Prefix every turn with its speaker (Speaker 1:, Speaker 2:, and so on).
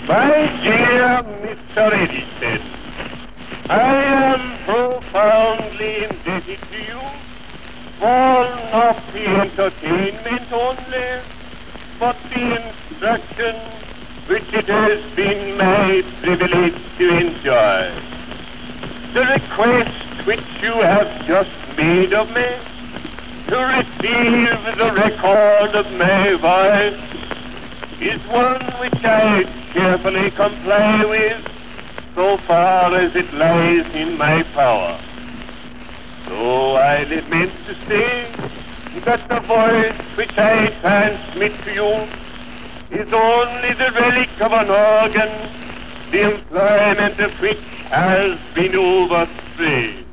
Speaker 1: My dear Mr. Edison, I am profoundly indebted to you for not the entertainment only, but the instruction which it has been my privilege to enjoy. The request which you have just made of me to receive the record of my voice is one which I cheerfully comply with so far as it lies in my power. Though I lament to say that the voice which I transmit to you is only the relic of an organ, the employment of which has been overstrained.